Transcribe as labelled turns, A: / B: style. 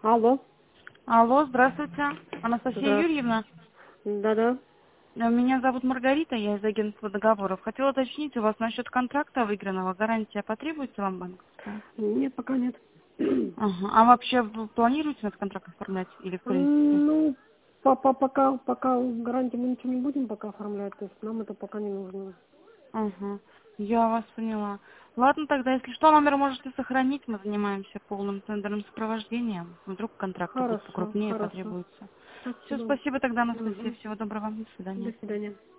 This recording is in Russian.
A: Алло.
B: Алло, здравствуйте. Анастасия
A: Здравствуйте.
B: Юрьевна.
A: Да-да.
B: Меня зовут Маргарита, я из агентства договоров. Хотела уточнить у вас насчет контракта выигранного. Гарантия потребуется вам банковская?
A: Нет, пока нет.
B: Ага. А вообще вы планируете этот контракт оформлять или в принципе?
A: Ну, пока гарантии мы ничего не будем пока оформлять, то есть нам это пока не нужно.
B: Ага. Я вас поняла. Ладно, тогда, если что, номер можете сохранить. Мы занимаемся полным тендерным сопровождением. Вдруг контракты будут
A: Хорошо,
B: покрупнее
A: хорошо.
B: потребуются. Все,
A: Спасибо.
B: спасибо тогда, Анастасия.
A: Угу.
B: Всего доброго вам. До
A: До
B: свидания.
A: свидания.